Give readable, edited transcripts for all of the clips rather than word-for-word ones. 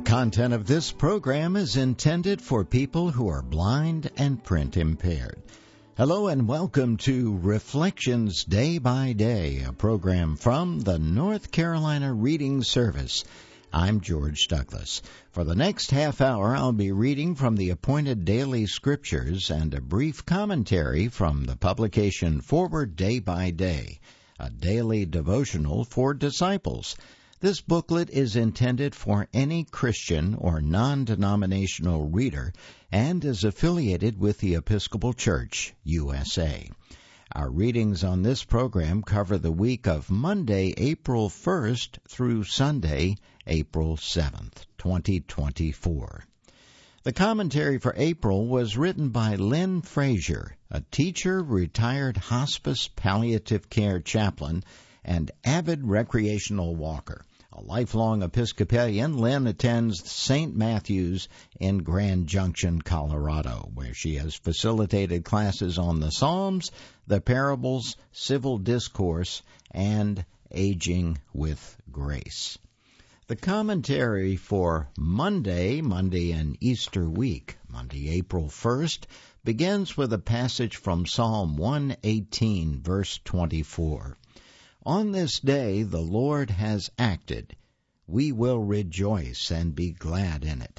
content of this program is intended for people who are blind and print impaired. Hello and welcome to Reflections Day by Day, a program from the North Carolina Reading Service. I'm George Douglas. For the next half hour, I'll be reading from the appointed daily scriptures and a brief commentary from the publication Forward Day by Day, a daily devotional for disciples. This booklet is intended for any Christian or non-denominational reader and is affiliated with the Episcopal Church, USA. Our readings on this program cover the week of Monday, April 1st through Sunday, April 7th, 2024. The commentary for April was written by Lynn Frazier, a teacher, retired hospice palliative care chaplain, and avid recreational walker. A lifelong Episcopalian, Lynn attends St. Matthew's in Grand Junction, Colorado, where she has facilitated classes on the Psalms, the parables, civil discourse, and aging with grace. The commentary for Monday and Easter week, Monday, April 1st, begins with a passage from Psalm 118, verse 24. On this day the Lord has acted. We will rejoice and be glad in it.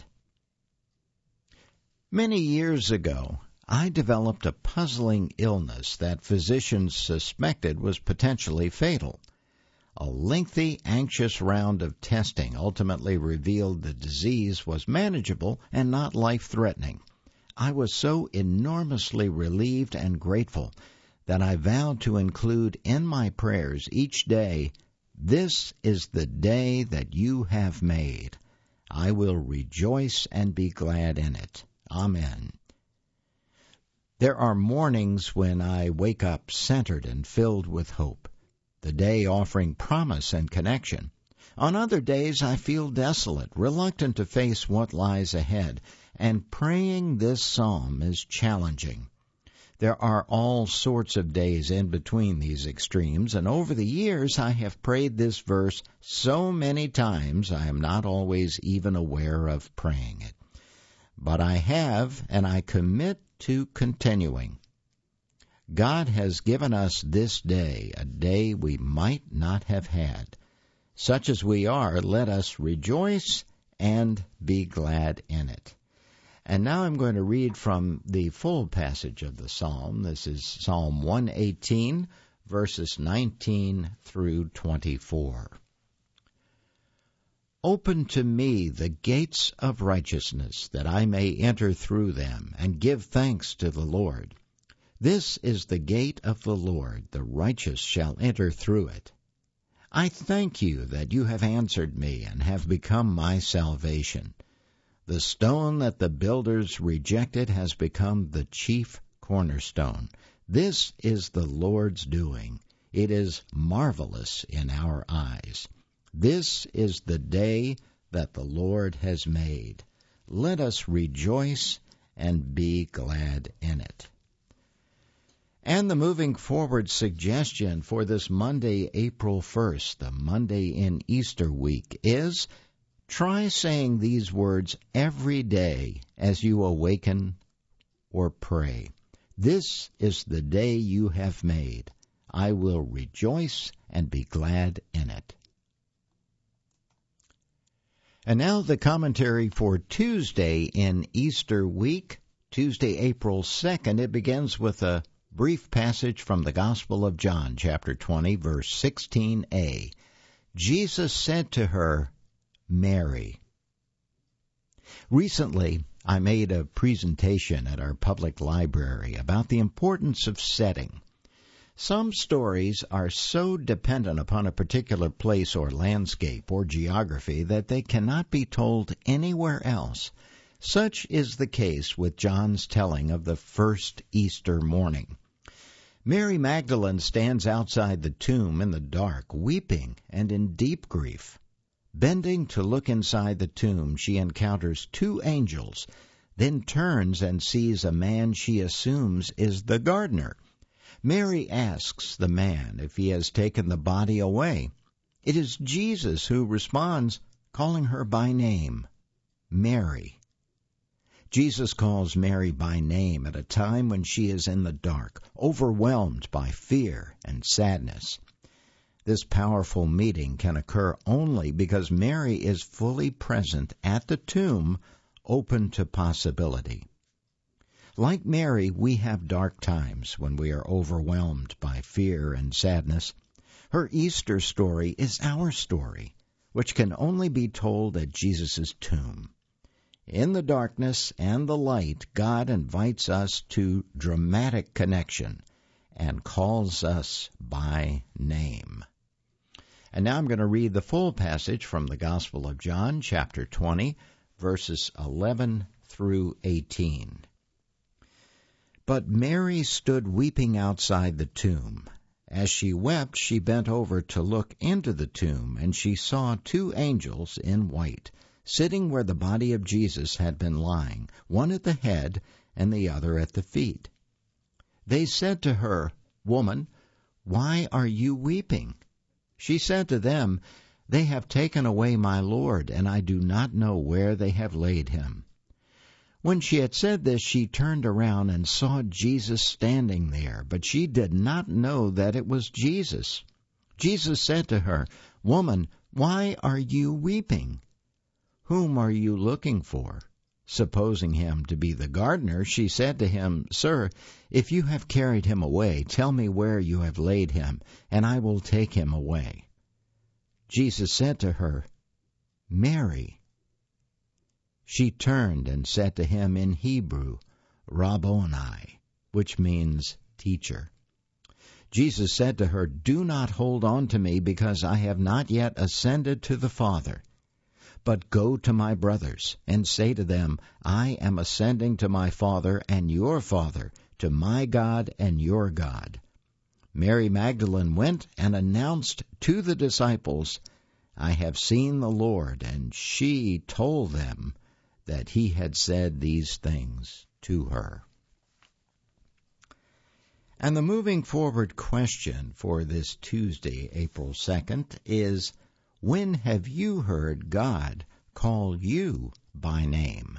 Many years ago, I developed a puzzling illness that physicians suspected was potentially fatal. A lengthy, anxious round of testing ultimately revealed the disease was manageable and not life-threatening. I was so enormously relieved and grateful that I vowed to include in my prayers each day, "This is the day that you have made. I will rejoice and be glad in it." Amen. There are mornings when I wake up centered and filled with hope, the day offering promise and connection. On other days I feel desolate, reluctant to face what lies ahead, and praying this psalm is challenging. There are all sorts of days in between these extremes, and over the years I have prayed this verse so many times I am not always even aware of praying it. But I have, and I commit to continuing. God has given us this day, a day we might not have had. Such as we are, let us rejoice and be glad in it. And now I'm going to read from the full passage of the psalm. This is Psalm 118, verses 19 through 24. Open to me the gates of righteousness, that I may enter through them and give thanks to the Lord. This is the gate of the Lord, the righteous shall enter through it. I thank you that you have answered me and have become my salvation. The stone that the builders rejected has become the chief cornerstone. This is the Lord's doing. It is marvelous in our eyes. This is the day that the Lord has made. Let us rejoice and be glad in it. And the moving forward suggestion for this Monday, April 1st, the Monday in Easter week, is try saying these words every day as you awaken or pray. This is the day you have made. I will rejoice and be glad in it. And now the commentary for Tuesday in Easter week, Tuesday, April 2nd. It begins with a brief passage from the Gospel of John, chapter 20, verse 16a. Jesus said to her, Mary. Recently, I made a presentation at our public library about the importance of setting. Some stories are so dependent upon a particular place or landscape or geography that they cannot be told anywhere else. Such is the case with John's telling of the first Easter morning. Mary Magdalene stands outside the tomb in the dark, weeping and in deep grief. Bending to look inside the tomb, she encounters two angels, then turns and sees a man she assumes is the gardener. Mary asks the man if he has taken the body away. It is Jesus who responds, calling her by name, Mary. Jesus calls Mary by name at a time when she is in the dark, overwhelmed by fear and sadness. This powerful meeting can occur only because Mary is fully present at the tomb, open to possibility. Like Mary, we have dark times when we are overwhelmed by fear and sadness. Her Easter story is our story, which can only be told at Jesus' tomb. In the darkness and the light, God invites us to dramatic connection and calls us by name. And now I'm going to read the full passage from the Gospel of John, chapter 20, verses 11 through 18. But Mary stood weeping outside the tomb. As she wept, she bent over to look into the tomb, and she saw two angels in white, sitting where the body of Jesus had been lying, one at the head and the other at the feet. They said to her, "Woman, why are you weeping?" She said to them, "They have taken away my Lord, and I do not know where they have laid him." When she had said this, she turned around and saw Jesus standing there, but she did not know that it was Jesus. Jesus said to her, "Woman, why are you weeping? Whom are you looking for?" Supposing him to be the gardener, she said to him, "Sir, if you have carried him away, tell me where you have laid him, and I will take him away." Jesus said to her, "Mary." She turned and said to him in Hebrew, "Rabboni," which means teacher. Jesus said to her, "Do not hold on to me, because I have not yet ascended to the Father. But go to my brothers, and say to them, I am ascending to my Father and your Father, to my God and your God." Mary Magdalene went and announced to the disciples, "I have seen the Lord," and she told them that he had said these things to her. And the moving forward question for this Tuesday, April 2nd, is, when have you heard God call you by name?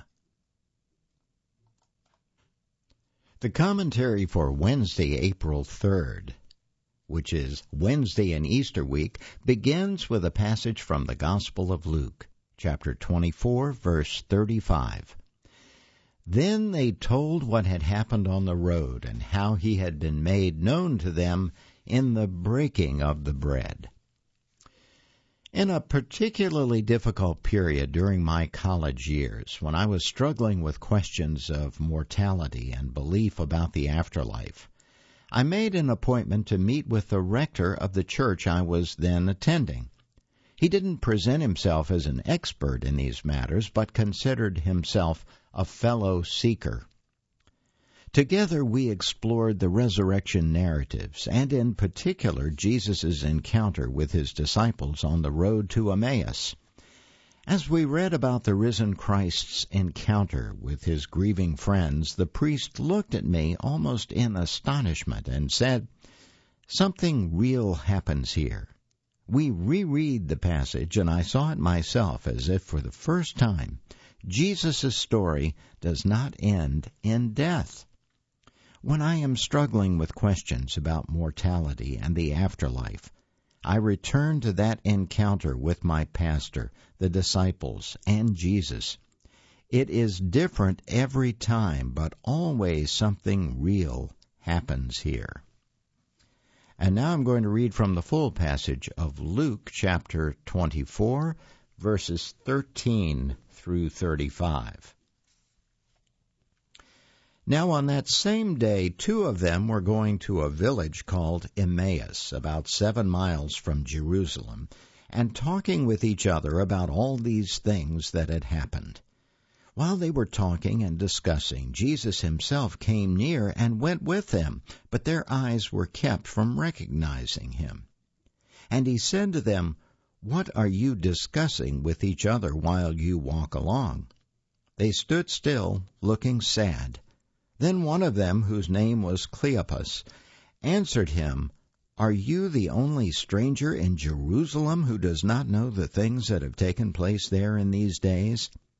The commentary for Wednesday, April 3rd, which is Wednesday in Easter week, begins with a passage from the Gospel of Luke, chapter 24, verse 35. Then they told what had happened on the road and how he had been made known to them in the breaking of the bread. In a particularly difficult period during my college years, when I was struggling with questions of mortality and belief about the afterlife, I made an appointment to meet with the rector of the church I was then attending. He didn't present himself as an expert in these matters, but considered himself a fellow seeker. Together we explored the resurrection narratives, and in particular Jesus' encounter with his disciples on the road to Emmaus. As we read about the risen Christ's encounter with his grieving friends, the priest looked at me almost in astonishment and said, "Something real happens here." We reread the passage, and I saw it myself as if for the first time. Jesus' story does not end in death. When I am struggling with questions about mortality and the afterlife, I return to that encounter with my pastor, the disciples, and Jesus. It is different every time, but always something real happens here. And now I'm going to read from the full passage of Luke chapter 24, verses 13 through 35. Now on that same day, two of them were going to a village called Emmaus, about 7 miles from Jerusalem, and talking with each other about all these things that had happened. While they were talking and discussing, Jesus himself came near and went with them, but their eyes were kept from recognizing him. And he said to them, "What are you discussing with each other while you walk along?" They stood still, looking sad. Then one of them, whose name was Cleopas, answered him, "Are you the only stranger in Jerusalem who does not know the things that have taken place there in these days?"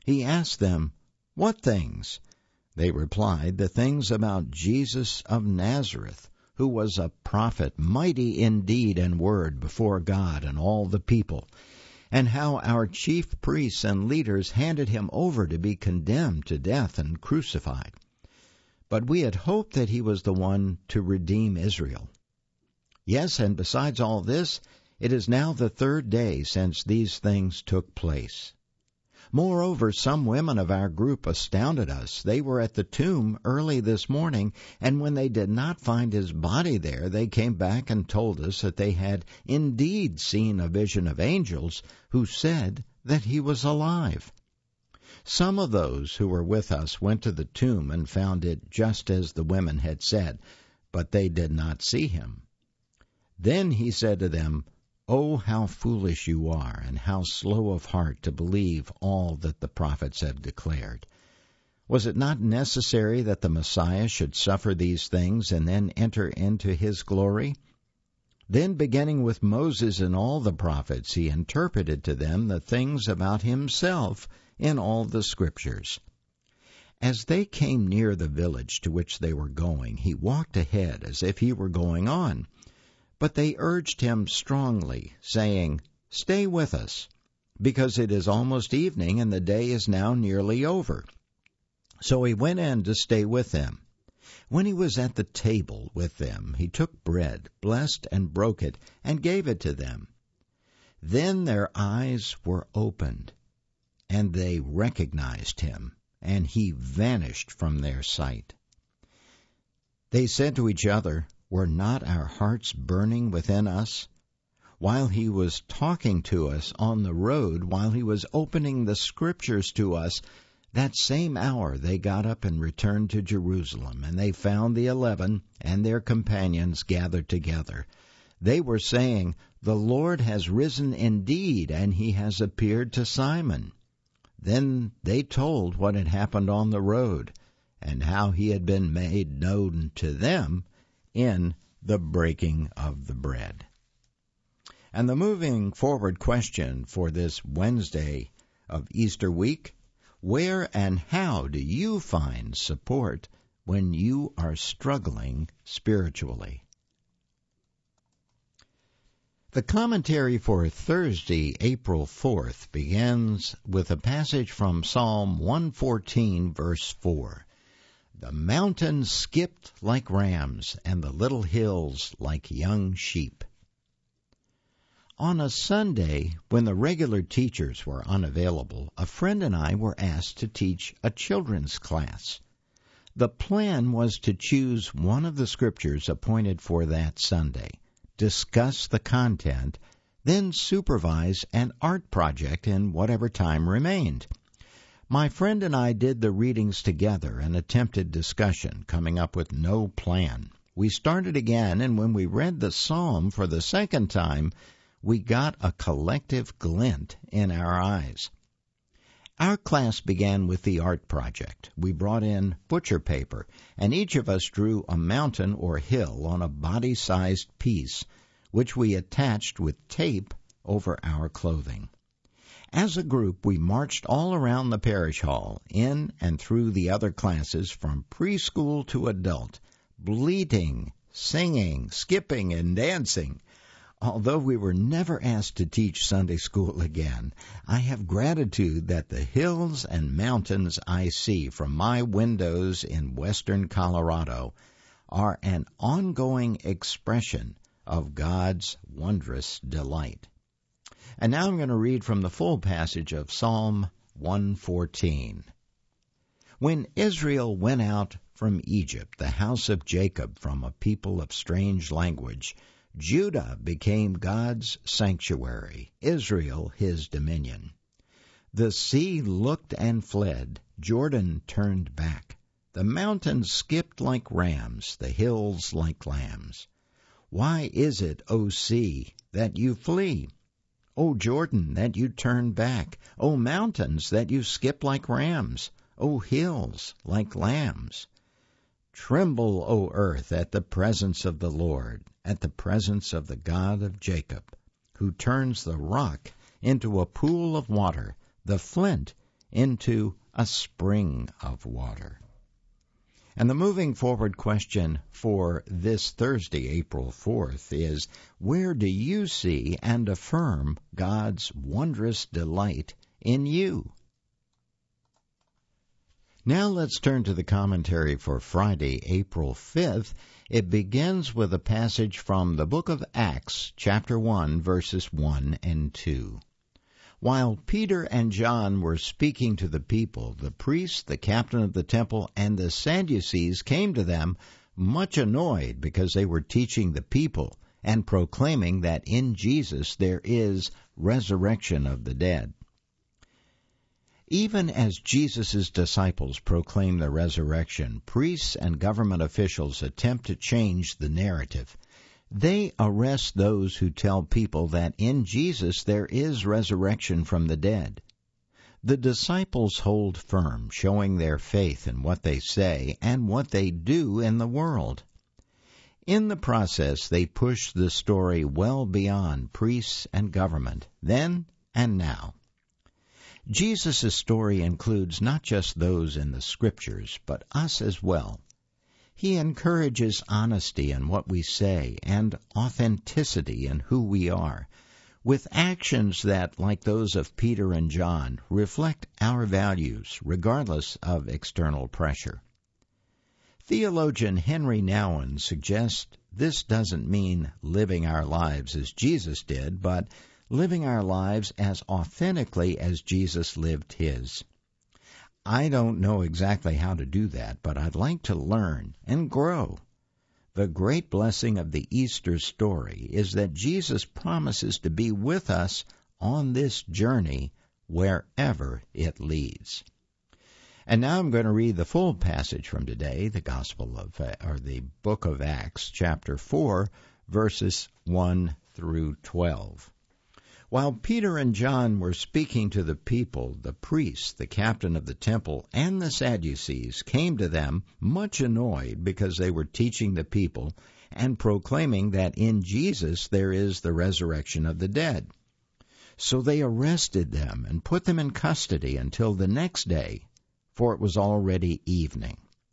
He asked them, "What things?" They replied, "The things about Jesus of Nazareth, who was a prophet, mighty in deed and word before God and all the people, and how our chief priests and leaders handed him over to be condemned to death and crucified. But we had hoped that he was the one to redeem Israel. Yes, and besides all this, it is now the third day since these things took place. Moreover, some women of our group astounded us. They were at the tomb early this morning, and when they did not find his body there, they came back and told us that they had indeed seen a vision of angels who said that he was alive. Some of those who were with us went to the tomb and found it just as the women had said, but they did not see him." Then he said to them, "Oh, how foolish you are, and how slow of heart to believe all that the prophets have declared. Was it not necessary that the Messiah should suffer these things and then enter into his glory?" Then, beginning with Moses and all the prophets, he interpreted to them the things about himself in all the Scriptures. As they came near the village to which they were going, he walked ahead as if he were going on. But they urged him strongly, saying, "Stay with us, because it is almost evening and the day is now nearly over." So he went in to stay with them. When he was at the table with them, he took bread, blessed and broke it, and gave it to them. Then their eyes were opened, and they recognized him, and he vanished from their sight. They said to each other, "Were not our hearts burning within us while he was talking to us on the road, while he was opening the Scriptures to us?" That same hour they got up and returned to Jerusalem, and they found the 11 and their companions gathered together. They were saying, "The Lord has risen indeed, and he has appeared to Simon." Then they told what had happened on the road, and how he had been made known to them in the breaking of the bread. And the moving forward question for this Wednesday of Easter week: where and how do you find support when you are struggling spiritually? The commentary for Thursday, April 4th, begins with a passage from Psalm 114, verse 4. "The mountains skipped like rams, and the little hills like young sheep." On a Sunday, when the regular teachers were unavailable, a friend and I were asked to teach a children's class. The plan was to choose one of the scriptures appointed for that Sunday, discuss the content, then supervise an art project in whatever time remained. My friend and I did the readings together and attempted discussion, coming up with no plan. We started again, and when we read the psalm for the second time, we got a collective glint in our eyes. Our class began with the art project. We brought in butcher paper, and each of us drew a mountain or hill on a body-sized piece, which we attached with tape over our clothing. As a group, we marched all around the parish hall, in and through the other classes from preschool to adult, bleating, singing, skipping, and dancing. Although we were never asked to teach Sunday school again, I have gratitude that the hills and mountains I see from my windows in western Colorado are an ongoing expression of God's wondrous delight. And now I'm going to read from the full passage of Psalm 114. When Israel went out from Egypt, the house of Jacob from a people of strange language, Judah became God's sanctuary, Israel his dominion. The sea looked and fled, Jordan turned back. The mountains skipped like rams, the hills like lambs. Why is it, O sea, that you flee? O Jordan, that you turn back? O mountains, that you skip like rams? O hills, like lambs? Tremble, O earth, at the presence of the Lord, at the presence of the God of Jacob, who turns the rock into a pool of water, the flint into a spring of water. And the moving forward question for this Thursday, April 4th, is, where do you see and affirm God's wondrous delight in you? Now let's turn to the commentary for Friday, April 5th. It begins with a passage from the book of Acts, chapter 1, verses 1 and 2. While Peter and John were speaking to the people, the priest, the captain of the temple, and the Sadducees came to them, much annoyed because they were teaching the people and proclaiming that in Jesus there is resurrection of the dead. Even as Jesus' disciples proclaim the resurrection, priests and government officials attempt to change the narrative. They arrest those who tell people that in Jesus there is resurrection from the dead. The disciples hold firm, showing their faith in what they say and what they do in the world. In the process, they push the story well beyond priests and government, then and now. Jesus' story includes not just those in the Scriptures, but us as well. He encourages honesty in what we say and authenticity in who we are, with actions that, like those of Peter and John, reflect our values regardless of external pressure. Theologian Henry Nouwen suggests this doesn't mean living our lives as Jesus did, but living our lives as authentically as Jesus lived his. I don't know exactly how to do that, but I'd like to learn and grow. The great blessing of the Easter story is that Jesus promises to be with us on this journey wherever it leads. And now I'm going to read the full passage from today, the the book of Acts, chapter 4, verses 1 through 12. While Peter and John were speaking to the people, the priests, the captain of the temple, and the Sadducees came to them, much annoyed because they were teaching the people and proclaiming that in Jesus there is the resurrection of the dead. So they arrested them and put them in custody until the next day, for it was already evening.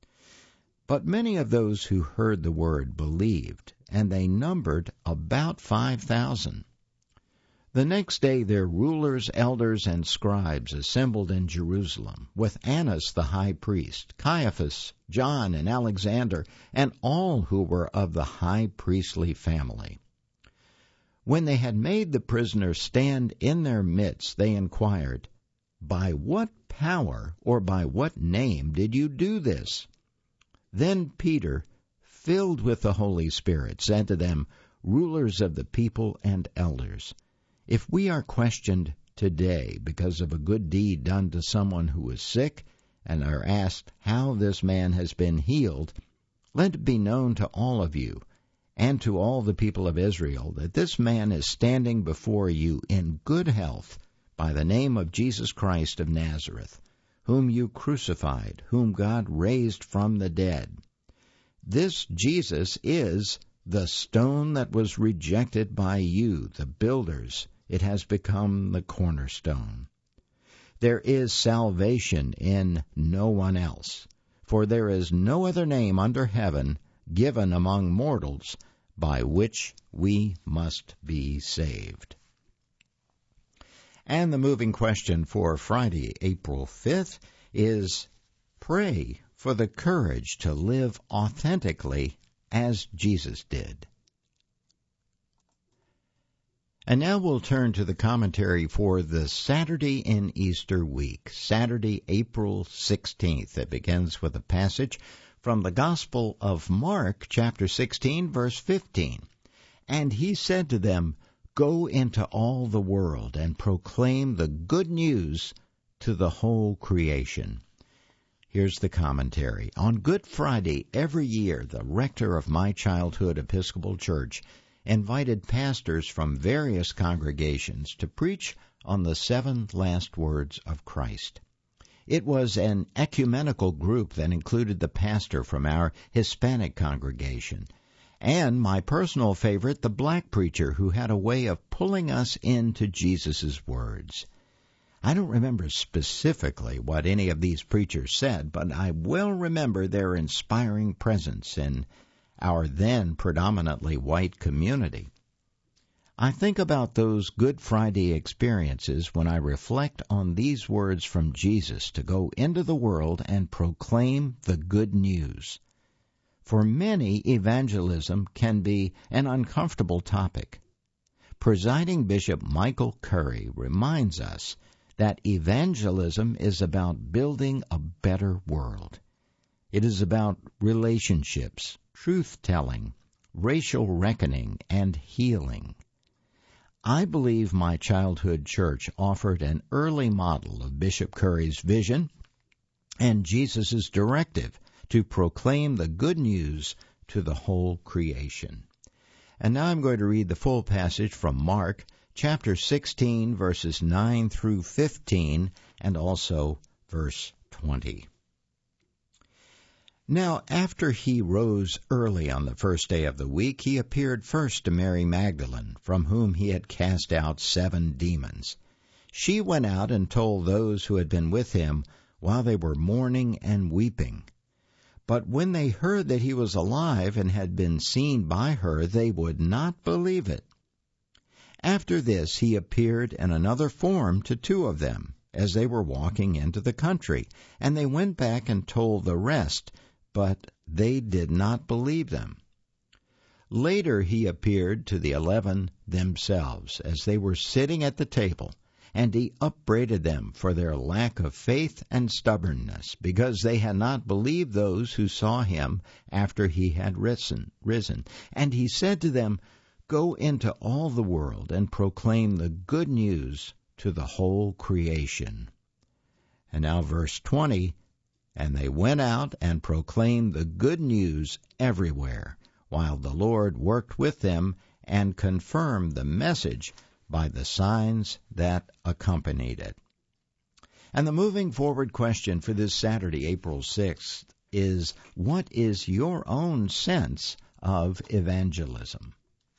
But many of those who heard the word believed, and they numbered about 5,000. The next day their rulers, elders, and scribes assembled in Jerusalem, with Annas the high priest, Caiaphas, John, and Alexander, and all who were of the high priestly family. When they had made the prisoner stand in their midst, they inquired, "By what power or by what name did you do this?" Then Peter, filled with the Holy Spirit, said to them, "Rulers of the people and elders, if we are questioned today because of a good deed done to someone who is sick and are asked how this man has been healed, let it be known to all of you and to all the people of Israel that this man is standing before you in good health by the name of Jesus Christ of Nazareth, whom you crucified, whom God raised from the dead. This Jesus is the stone that was rejected by you, the builders. It has become the cornerstone. There is salvation in no one else, for there is no other name under heaven given among mortals by which we must be saved." And the moving question for Friday, April 5th, is pray for the courage to live authentically as Jesus did. And now we'll turn to the commentary for the Saturday in Easter week, Saturday, April 16th. It begins with a passage from the Gospel of Mark, chapter 16, verse 15. "And he said to them, 'Go into all the world and proclaim the good news to the whole creation.'" Here's the commentary. On Good Friday every year, the rector of my childhood Episcopal Church invited pastors from various congregations to preach on the 7 last words of Christ. It was an ecumenical group that included the pastor from our Hispanic congregation, and my personal favorite, the black preacher, who had a way of pulling us into Jesus' words. I don't remember specifically what any of these preachers said, but I will remember their inspiring presence in our then predominantly white community. I think about those Good Friday experiences when I reflect on these words from Jesus to go into the world and proclaim the good news. For many, evangelism can be an uncomfortable topic. Presiding Bishop Michael Curry reminds us that evangelism is about building a better world. It is about relationships, truth-telling, racial reckoning, and healing. I believe my childhood church offered an early model of Bishop Curry's vision and Jesus' directive to proclaim the good news to the whole creation. And now I'm going to read the full passage from Mark, chapter 16, verses 9 through 15, and also verse 20. Now, after he rose early on the first day of the week, he appeared first to Mary Magdalene, from whom he had cast out 7 demons. She went out and told those who had been with him while they were mourning and weeping. But when they heard that he was alive and had been seen by her, they would not believe it. After this he appeared in another form to 2 of them, as they were walking into the country, and they went back and told the rest, but they did not believe them. Later he appeared to the 11 themselves, as they were sitting at the table, and he upbraided them for their lack of faith and stubbornness, because they had not believed those who saw him after he had risen. And he said to them, "Go into all the world and proclaim the good news to the whole creation." And now verse 20, and they went out and proclaimed the good news everywhere, while the Lord worked with them and confirmed the message by the signs that accompanied it. And the moving forward question for this Saturday, April 6th, is, what is your own sense of evangelism?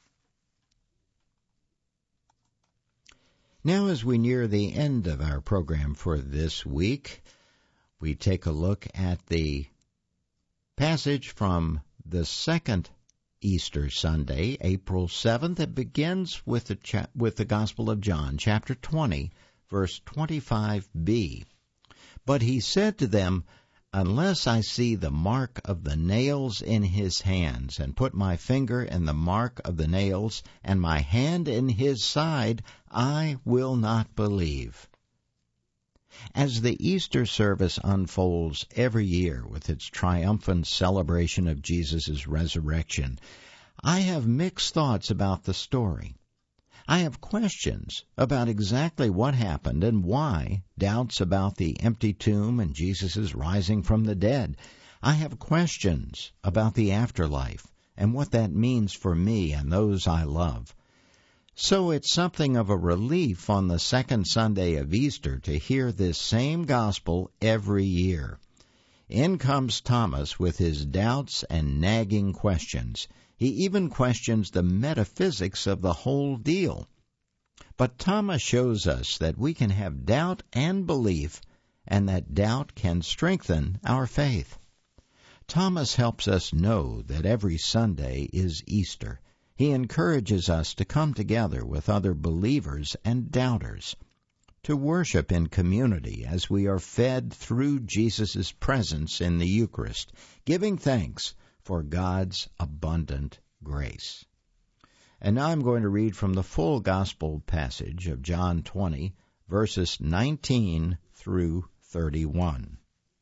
Now, as we near the end of our program for this week, we take a look at the passage from the second Easter Sunday, April 7th. It begins with the Gospel of John, chapter 20, verse 25b. But he said to them, "Unless I see the mark of the nails in his hands, and put my finger in the mark of the nails, and my hand in his side, I will not believe." As the Easter service unfolds every year with its triumphant celebration of Jesus' resurrection, I have mixed thoughts about the story. I have questions about exactly what happened and why, doubts about the empty tomb and Jesus' rising from the dead. I have questions about the afterlife and what that means for me and those I love. So it's something of a relief on the second Sunday of Easter to hear this same gospel every year. In comes Thomas with his doubts and nagging questions. He even questions the metaphysics of the whole deal. But Thomas shows us that we can have doubt and belief, and that doubt can strengthen our faith. Thomas helps us know that every Sunday is Easter. He encourages us to come together with other believers and doubters, to worship in community as we are fed through Jesus' presence in the Eucharist, giving thanks for God's abundant grace. And now I'm going to read from the full Gospel passage of John 20, verses 19 through 31.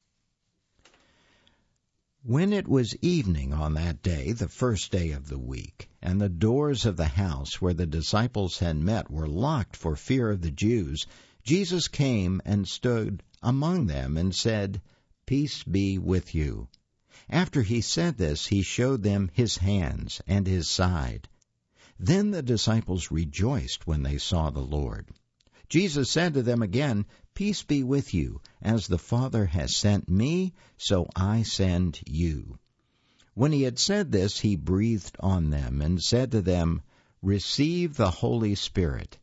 When it was evening on that day, the first day of the week, and the doors of the house where the disciples had met were locked for fear of the Jews, Jesus came and stood among them and said, "Peace be with you." After he said this, he showed them his hands and his side. Then the disciples rejoiced when they saw the Lord. Jesus said to them again, "Peace be with you. As the Father has sent me, so I send you." When he had said this, he breathed on them and said to them, "Receive the Holy Spirit.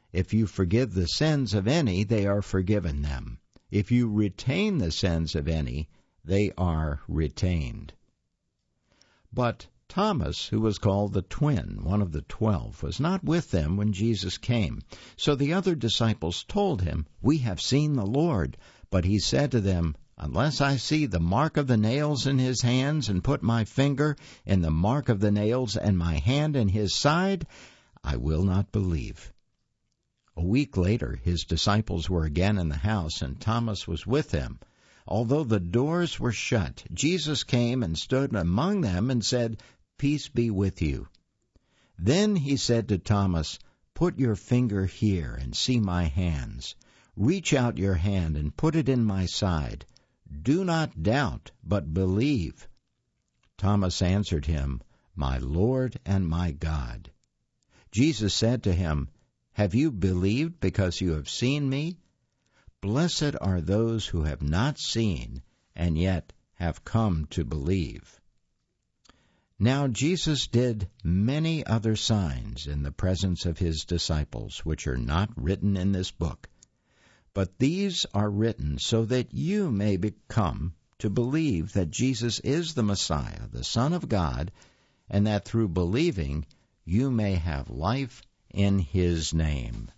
If you forgive the sins of any, they are forgiven them. If you retain the sins of any, they are retained. But Thomas, who was called the twin, one of the 12, was not with them when Jesus came. So the other disciples told him, "We have seen the Lord." But he said to them, "Unless I see the mark of the nails in his hands, and put my finger in the mark of the nails, and my hand in his side, I will not believe." A week later, his disciples were again in the house, and Thomas was with them. Although the doors were shut, Jesus came and stood among them and said, "Peace be with you." Then he said to Thomas, "Put your finger here and see my hands. Reach out your hand and put it in my side. Do not doubt, but believe." Thomas answered him, "My Lord and my God." Jesus said to him, "Have you believed because you have seen me? Blessed are those who have not seen and yet have come to believe." Now Jesus did many other signs in the presence of his disciples, which are not written in this book. But these are written so that you may come to believe that Jesus is the Messiah, the Son of God, and that through believing you may have life in his name.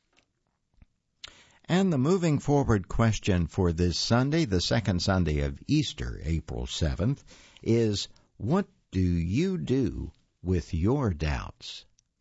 And the moving forward question for this Sunday, the second Sunday of Easter, April 7th, is, what do you do with your doubts?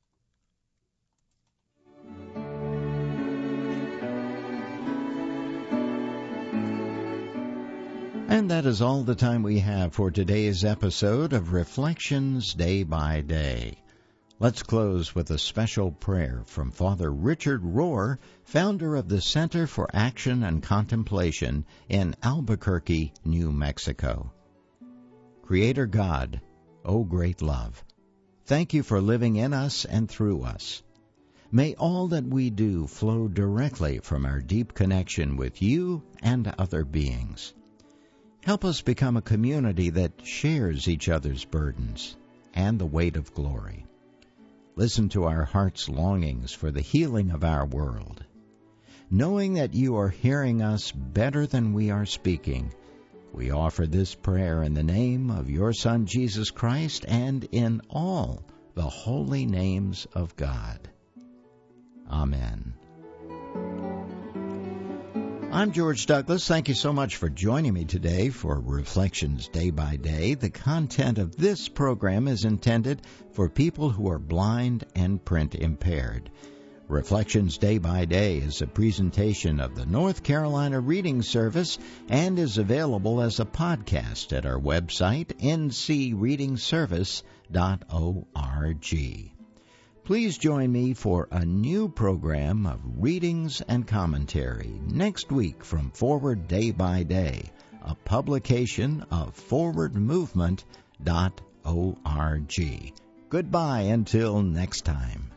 And that is all the time we have for today's episode of Reflections Day by Day. Let's close with a special prayer from Father Richard Rohr, founder of the Center for Action and Contemplation in Albuquerque, New Mexico. Creator God, O great love, thank you for living in us and through us. May all that we do flow directly from our deep connection with you and other beings. Help us become a community that shares each other's burdens and the weight of glory. Listen to our heart's longings for the healing of our world. Knowing that you are hearing us better than we are speaking, we offer this prayer in the name of your Son, Jesus Christ, and in all the holy names of God. Amen. I'm George Douglas. Thank you so much for joining me today for Reflections Day by Day. The content of this program is intended for people who are blind and print impaired. Reflections Day by Day is a presentation of the North Carolina Reading Service and is available as a podcast at our website, ncreadingservice.org. Please join me for a new program of readings and commentary next week from Forward Day by Day, a publication of forwardmovement.org. Goodbye until next time.